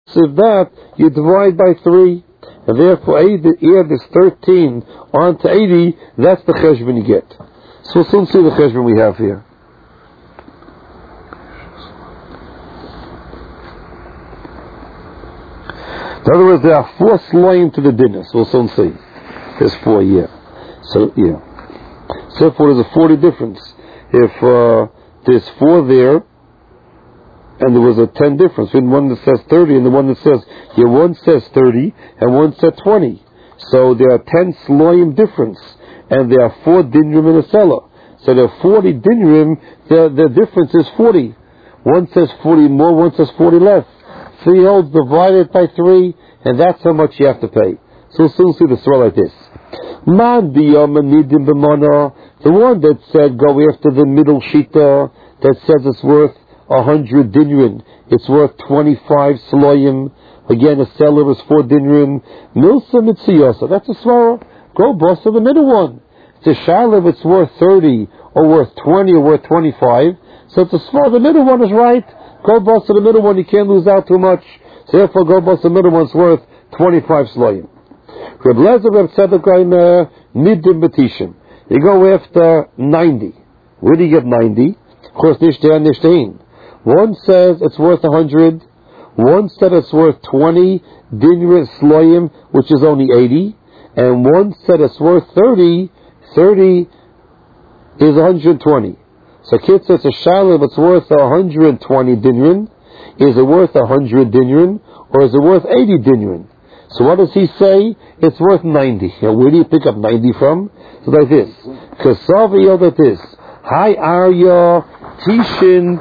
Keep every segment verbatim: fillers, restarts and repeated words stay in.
If that, you divide by three. And therefore, add this thirteen onto eighty, that's the cheshbon you get. So we'll soon see the cheshbon we have here. In other words, there are four slayim to the dinner. So we'll soon see. There's four, yeah. So, yeah. So therefore, there's a forty difference. If uh, there's four there, and there was a ten difference between one that says thirty and the one that says, yeah, one says thirty and one says twenty. So there are ten slayim difference, and there are four dinrim in a cellar. So there are forty dinrim, the, the difference is forty. One says forty more, one says forty less. Three holds divided by three, and that's how much you have to pay. So we'll soon see the story like this. Man b'yom b'mana, the one that said go after the middle shita, that says it's worth a hundred dinrin, it's worth twenty-five slayim. Again, a seller is four dinrin. Milsa mitziyasa, that's a svara. Go boss of the middle one. It's a shalav, it's worth thirty, or worth twenty, or worth twenty-five. So it's a svara, the middle one is right. Go boss of the middle one, you can't lose out too much. So therefore, go boss of the middle one's worth twenty-five slayim. Reb Lezer, Reb Tzedek, midim betishim. You go after ninety. Where do you get ninety? Of course, nishtei and nishtein. One says it's worth a hundred. One said it's worth twenty dinrin slayim, which is only eighty. And one said it's worth thirty. Thirty is one hundred twenty. So kid says a shalav, it's worth one hundred twenty dinrin. Is it worth one hundred dinrin, or is it worth eighty dinrin? So what does he say? It's worth ninety. Now, where do you pick up ninety from? So like this. Kasav like this. Hi Arya Tishin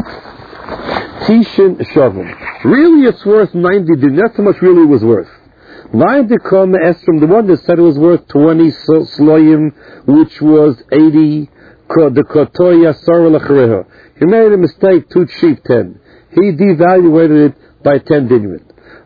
Tishin Shavim. Really it's worth ninety dinrin. That's how much really it was worth. Nine to come from the one that said it was worth twenty slayim, which was eighty. The Kotoya Sarah Lachareha. He made a mistake, two sheep ten. He devaluated it by ten dinrin.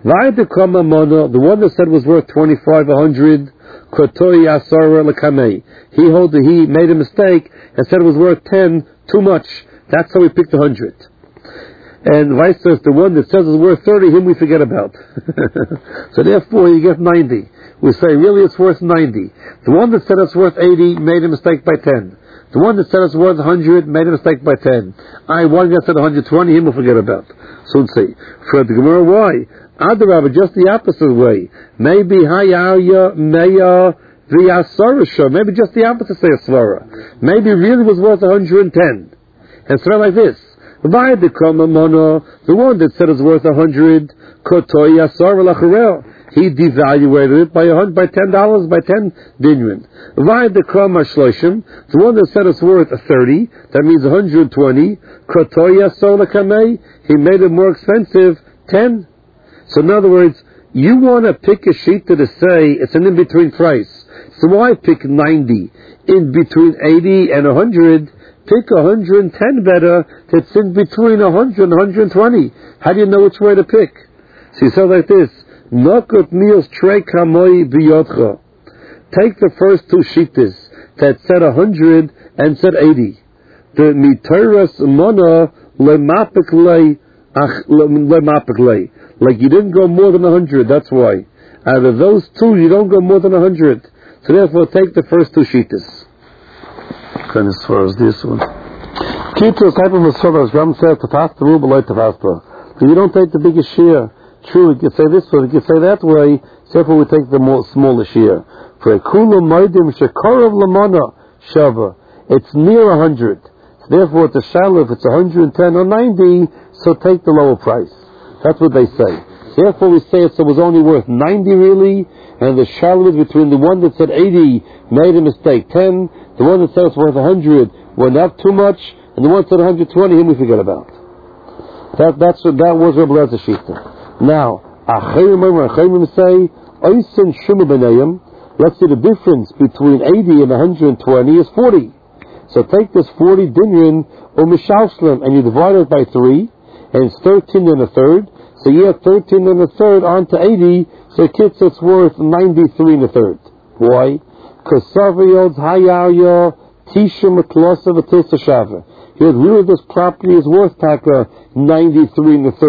The one that said was worth twenty-five, a hundred, Kotoya Sarah Lakamei. He hold the, he made a mistake and said it was worth ten, too much. That's how we picked a hundred. And vice versa, the one that says it's worth thirty, him we forget about. So therefore you get ninety. We say really it's worth ninety. The one that said it's worth eighty made a mistake by ten. The one that said it's worth one hundred made a mistake by ten. I one that said one hundred twenty, him we'll forget about. So let's see. For the Gemara, why? Adarabah, just the opposite way. Maybe Hayaya Meya V'Yasarasha. Maybe just the opposite say a svara. Maybe really was worth one hundred ten. And so like this. The one that said it's worth a hundred, he devaluated it by a hundred, by ten dollars, by ten dinrin. The one that said it's worth a thirty, that means one hundred twenty, he made it more expensive, ten. So in other words, you want to pick a sheet to say it's an in-between price. So why pick ninety? In between eighty and one hundred, pick one hundred ten better that's in between one hundred and one hundred twenty. How do you know which way to pick? So you say like this, Nokot meals trei kamoi biyotcha. Take the first two sheetas that said one hundred and said eighty. The miteras mana lemapik lei lemapik lei. Like you didn't go more than one hundred, that's why. Out of those two, you don't go more than one hundred. So therefore, take the first two sheetas. Kind of as far as this one. Keep to a type of Masada, as Ram says, Tafasta Ruba Lai Tafasta. So you don't take the biggest share. True, you can say this way, you can say that way, so therefore we take the more, smaller share. For a Kula Maidim Shekarov Lamana Shava. It's near one hundred. So therefore, it's a shallow, if it's one hundred ten or ninety, so take the lower price. That's what they say. Therefore, we say it so it was only worth ninety really, and the shallow between the one that said eighty made a mistake, ten, the one that said it's worth one hundred went up too much, and the one that said one hundred twenty, him we forget about. That that's what that was Rebbe Lezer Shita. Now, Achayim say, Oysen Shuma B'nayim, let's see the difference between eighty and one hundred twenty is forty. So take this forty dinrin or mishalshlim, and you divide it by three, and it's thirteen and a third. So you have thirteen and a third onto eighty, so kids it's worth ninety-three and a third. Why? Because Savayod's Hayaya Tisha Maklosa V'Tilsa Shava. Here, really this property is worth taka ninety-three and a third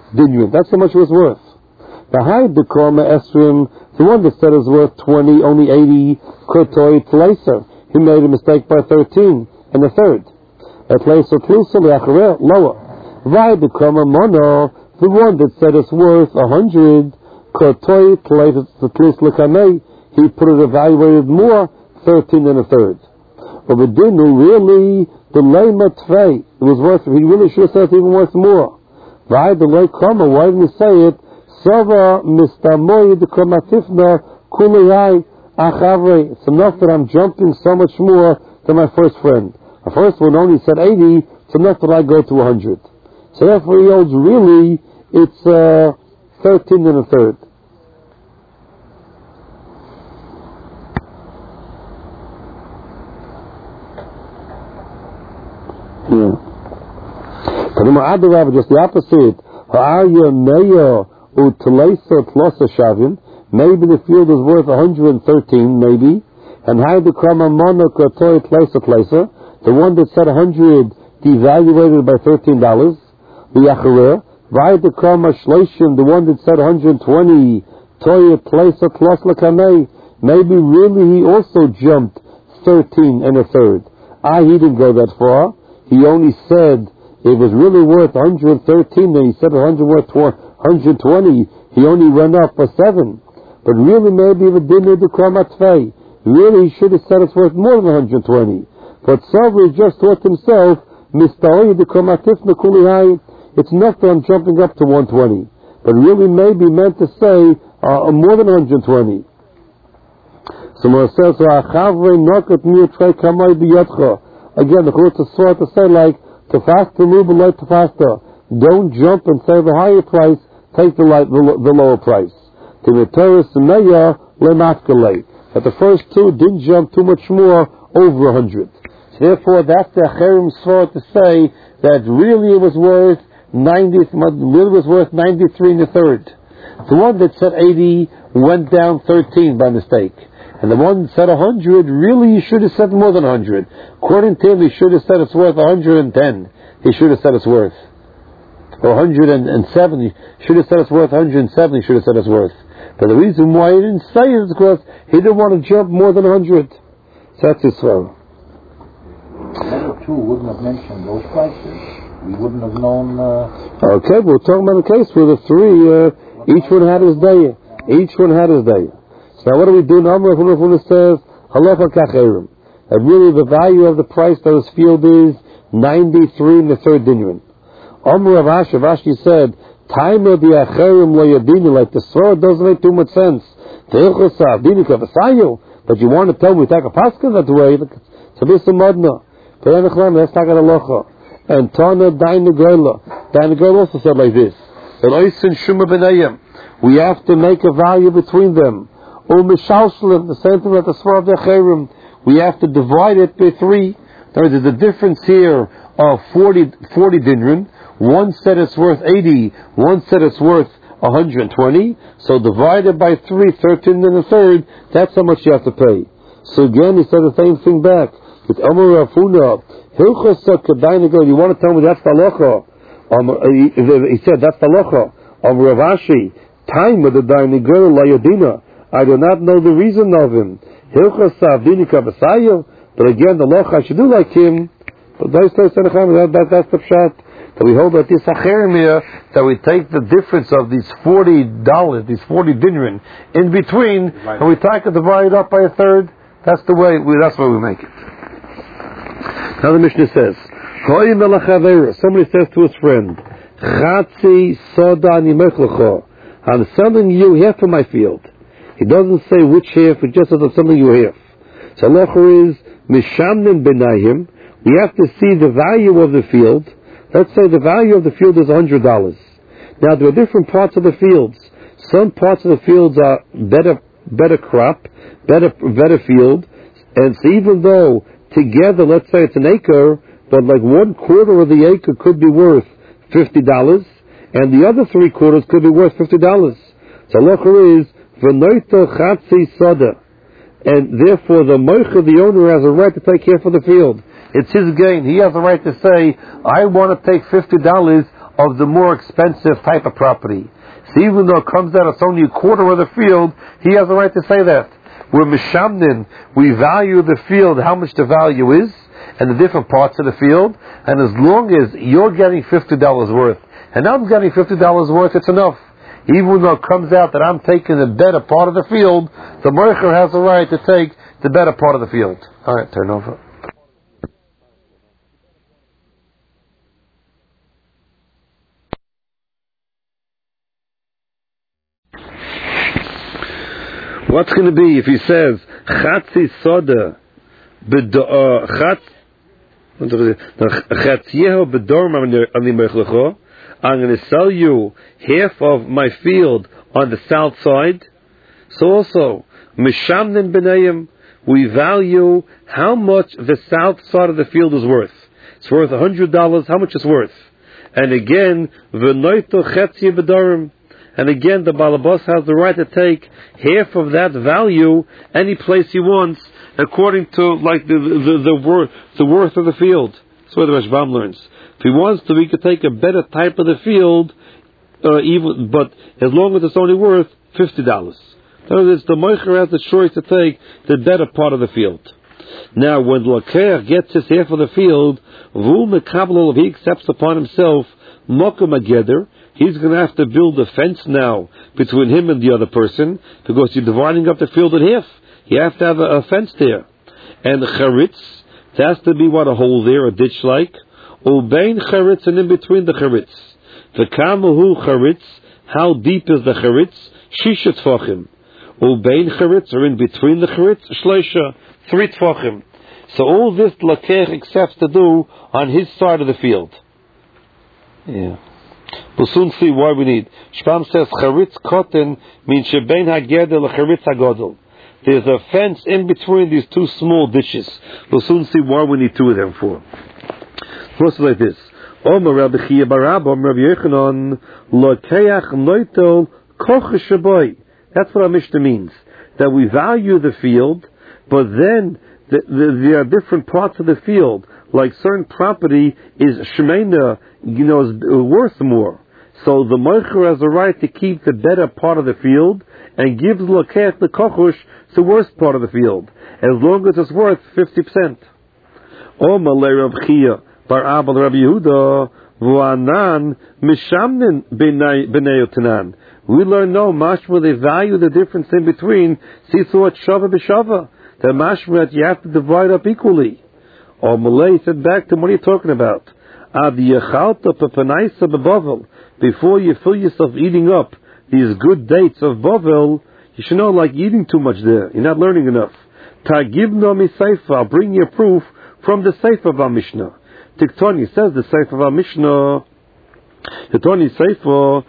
dinyan. That's how much it was worth. The high dekoma esrim, the one that said it was worth twenty, only eighty, kotoi tleiser. He made a mistake by thirteen and a third. A tleiser tlusa le'achareh, lower. Vai dekoma mono, the one that said it's worth a hundred, kotoi tleiser tlus lekamei, he put it evaluated more, thirteen and a third. But the dinu really, the lema tvei, it was worth, he really should have said it's even worth more. Vai the lei koma, why didn't he say it? Sava mistamoy dekomatifna kuliyai achavre. It's enough that I'm jumping so much more than my first friend. The first one only said eighty. It's enough that I go to a hundred. So therefore, he holds really it's uh, thirteen and a third. Yeah. Just the opposite. Ha'arya meya. Maybe the field is worth one hundred thirteen, maybe. And the one that said one hundred devaluated by thirteen dollars. The one that said one hundred twenty, maybe really he also jumped thirteen and a third. Ah, he didn't go that far. He only said it was really worth one hundred thirteen, then he said one hundred worth one hundred twenty, he only went up for seven. But really, maybe the dinner the kramatfei. Really, he should have said it's worth more than one hundred twenty. But Savri just thought himself, Mistaoi the kramatifna kulihai, it's not that I'm jumping up to one hundred twenty. But really, maybe meant to say uh, more than one hundred twenty. So it says, again, the Chutz is sort to say like, tafasta move like tafasta. Don't jump and say the higher price, take the, light, the, the lower price. But the first two didn't jump too much more over a hundred. So therefore, that's the Acherim Svar to say that really it was worth ninety, really was worth ninety-three and a third. The one that said eighty went down thirteen by mistake. And the one that said one hundred, really he should have said more than one hundred. According to him, he should have said it's worth one hundred ten. He should have said it's worth. Or one hundred seven. He should have said it's worth one hundred seven. He should have said it's worth. But the reason why he didn't say it is because he didn't want to jump more than one hundred. So that's his svara. The other two wouldn't have mentioned those prices. We wouldn't have known... Uh... Okay, we're talking about a case where the three, uh, each one had his day. Each one had his day. So now what do we do now? Rav Huna says, Halacha kacherim. And really the value of the price that his field is ninety-three in the third dinyan. Amr Rav Ashi, Ashi said, Taima di acherim lo yadini, like the Svar doesn't make too much sense. But you want to tell me we take a pascha that way? So this is a madna. Let's talk about halacha. And Tana Dainagela. Dainagela also said like this. We have to make a value between them. Or Mishalshalim, the same thing that the Svar of the Acherim. We have to divide it by three. There is a difference here of forty, forty dinrin. One said it's worth eighty, one said it's worth one hundred twenty. So divided by three, thirteen and a third, that's how much you have to pay. So again, he said the same thing back. With Amar Rav Huna, you want to tell me that's the halacha? Um, he, he said that's the halacha. Amar Rav Ashi, time with the dainigel layadina. I do not know the reason of him. But again, the halacha should do like him. But that, that, that's the pshat. That we hold that this acherim here, that we take the difference of these forty dollars, these forty dinrin, in between, right, and we try to divide it up by a third. That's the way. We, that's why we make it. Now the Mishnah says, somebody says to his friend, I'm selling you half of my field. He doesn't say which half, it just says I'm selling you half. So halacha is mishamnin benayim. We have to see the value of the field. Let's say the value of the field is one hundred dollars. Now there are different parts of the fields. Some parts of the fields are better, better crop, better, better field. And so even though together, let's say it's an acre, but like one quarter of the acre could be worth fifty dollars, and the other three quarters could be worth fifty dollars. So halacha is v'noita chatzi sada, and therefore the moicha, the owner, has a right to take care for the field. It's his gain. He has a right to say, I want to take fifty dollars of the more expensive type of property. So even though it comes out it's only a quarter of the field, he has a right to say that. We're mishamnin, we value the field, how much the value is, and the different parts of the field, and as long as you're getting fifty dollars worth, and I'm getting fifty dollars worth, it's enough. Even though it comes out that I'm taking the better part of the field, the moicher has a right to take the better part of the field. Alright, turn over. What's going to be if he says Chatzi Soda Chatz Chatzieho Bedorm Ani Mechlecho, I'm going to sell you half of my field on the south side. So also Mishamnin B'nayim, we value how much the south side of the field is worth. It's worth a hundred dollars. How much it's worth? And again, V'noito Chatzie Bedorm. And again, the Balabas has the right to take half of that value any place he wants, according to like the the, the, the worth the worth of the field. That's what the Rashbam learns. If he wants to, he could take a better type of the field, uh, even but as long as it's only worth fifty dollars. In other words, the moicher has the choice to take the better part of the field. Now, when the Laker gets his half of the field, Vul Mekabel, he accepts upon himself Mokum Ageder. He's going to have to build a fence now between him and the other person, because you're dividing up the field in half. You have to have a, a fence there. And charitz, there has to be what, a hole there, a ditch like. Ubein charitz, and in between the charitz. The kamahu charitz, how deep is the charitz? Shisha tfachim. Ubein charitz, or in between the charitz, shleisha, three tfachim. So all this Lakech accepts to do on his side of the field. Yeah. We'll soon see why we need. Shpam says charitz koten means shebein hageder lecharitz hagadol. There's a fence in between these two small ditches. We'll soon see why we need two of them for. First, like this: Omer Rabbi Chia Barab, Omer Rabbi Yochanan, loteach noitol koch shaboy. That's what our Mishnah means. That we value the field, but then the, the, there are different parts of the field. Like certain property is shmeina, you know, is worth more. So the moicher has a right to keep the better part of the field and gives lokech the kochush the worst part of the field, as long as it's worth fifty percent. O malei Rav Chia bar Abel Rabbi Yehuda v'anan mishamnin b'nei yotanan. We learn no mashma they value the difference in between sisot shava b'shava. The mashma that you have to divide up equally. Or Malay said back to him, what are you talking about? Before you fill yourself eating up these good dates of Bavel, you should know, like eating too much there. You're not learning enough. I'll bring you a proof from the Sefer of our Mishnah. Tiktoni says the Sefer of our Mishnah. Tiktoni Sefer,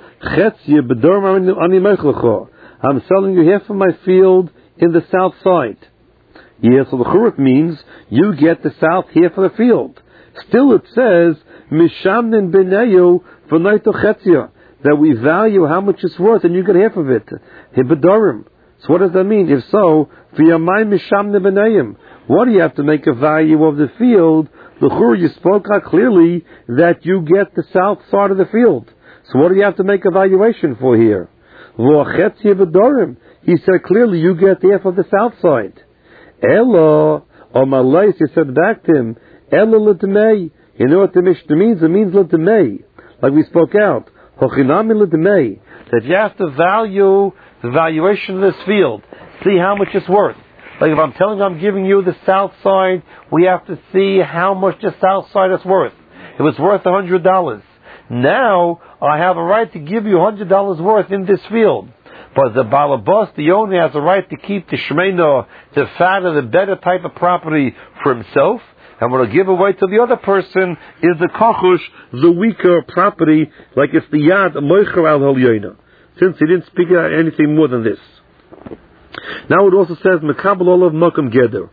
I'm selling you half of my field in the south side. Yes, so the churut means you get the south half of the field. Still it says, Mishamnin b'neyu v'noito chetzia, that we value how much it's worth and you get half of it. Hibadorim. So what does that mean? If so, v'yamai mishamnin b'neyim, what do you have to make a value of the field? The churut, you spoke out clearly that you get the south side of the field. So what do you have to make a valuation for here? V'chetzia b'dorim. He said clearly you get half of the south side. Elo, or Malais, he said back to him, Elo l'demei. You know what the Mishnah means? It means l'demei. Like we spoke out. Hochinami l'demei. That you have to value the valuation of this field. See how much it's worth. Like if I'm telling you I'm giving you the south side, we have to see how much the south side is worth. If it's worth one hundred dollars. Now, I have a right to give you one hundred dollars worth in this field. But the balabas, the owner, has a right to keep the shmeina, the fatter, the better type of property for himself. And what he'll give away to the other person is the kachush, the weaker property, like it's the yad moicher al halyoina. Since he didn't speak anything more than this. Now it also says mekabel olav makom geder.